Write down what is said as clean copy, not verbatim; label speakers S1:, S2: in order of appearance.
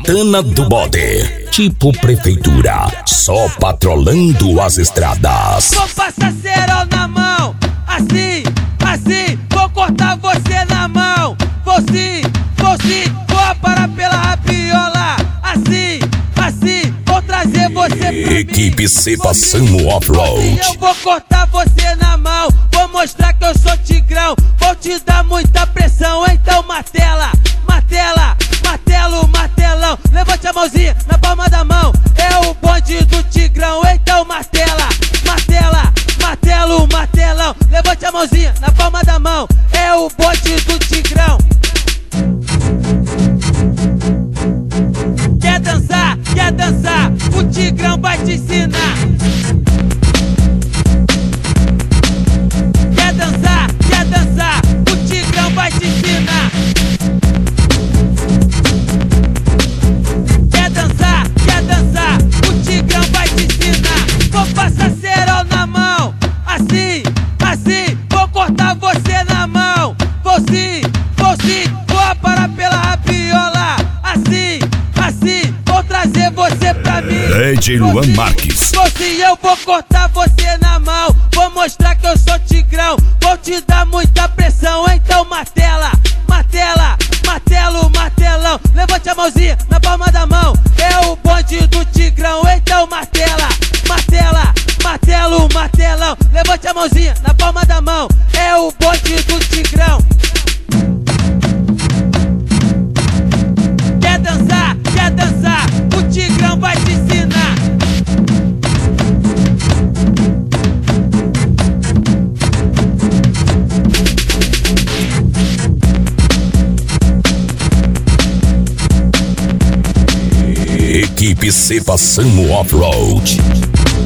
S1: Santana do Bode. Tipo prefeitura, só patrolando as estradas.
S2: Vou passar cerol na mão, assim, vou cortar você na mão. Vou sim, vou aparar pela rabiola. Assim, vou trazer você pra mim.
S1: Equipe Cepa Samo Off-Road.
S2: Eu vou cortar você na mão, vou mostrar que eu sou tigrão. Vou te dar muita pressão, então martela, martelão. Levante a mãozinha na palma da mão, é o bonde do tigrão. Então martela, martelão. Levante a mãozinha na palma da mão, é o bonde do tigrão. Quer dançar, o tigrão vai te ensinar. Quer dançar, o tigrão vai te ensinar. Quer dançar, o tigrão vai te ensinar. Vou passar cerol na mão, assim, vou cortar você na mão. Vou sim, vou aparar pela rabiola. Assim, vou trazer você pra mim.
S1: DJ Luan Marques.
S2: Eu vou cortar você na mão, vou mostrar que eu sou tigrão. Vou te dar muita pressão, então martela, martelão. Levante a mãozinha na palma da mão, é o bonde do tigrão. Então martela, martelão. Levante a mãozinha na palma da mão, é o bonde do tigrão. Quer dançar, o tigrão vai te ensinar.
S1: Equipe Cepa Samo Off-Road.